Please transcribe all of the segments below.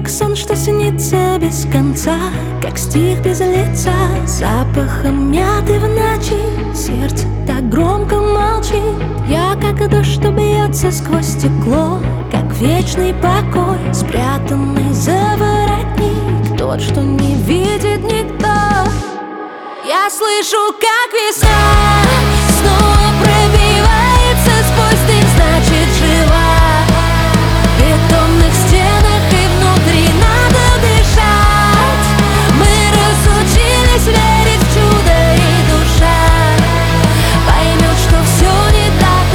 Как сон, что снится без конца, как стих без лица, запахом мяты в ночи. Сердце так громко молчит. Я как дождь, что бьется сквозь стекло, как вечный покой, спрятанный за воротник, тот, что не видит никто. Я слышу, как весна снова пробивается сквозь дым, значит жива. В бетонных стенах и внутри надо дышать. Мы разучились верить в чудо, и душа поймет, что все не так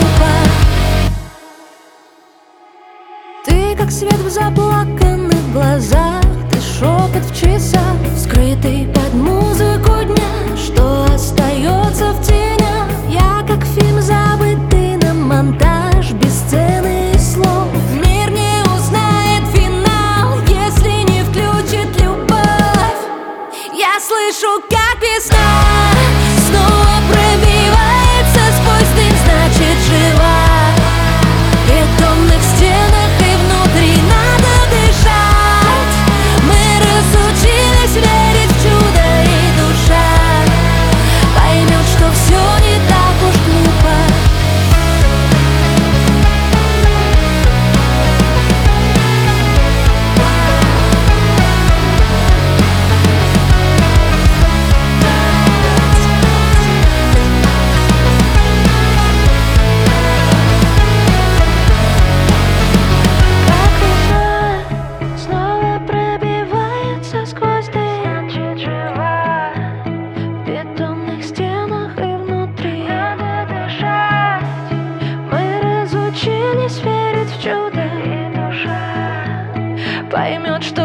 уж глупо. Ты как свет в заплаканных глазах, ты шепот в часах, скрытый под музыку дня, что остается в тенях. Я как фильм, забытый на монтаж, без сцены и слов. Мир не узнает финал, если не включит любовь. Я слышу, как весна снова пробивается сквозь дым, значит жива. В бетонных стенах и внутри надо дышать. Мы разучились верить в чудо, и душа поймет, что все не так уж глупо. Как весна снова пробивается сквозь дым, значит жива. В бетонных стенах и внутри надо дышать. Мы разучились верить в чудо, и душа поймет, что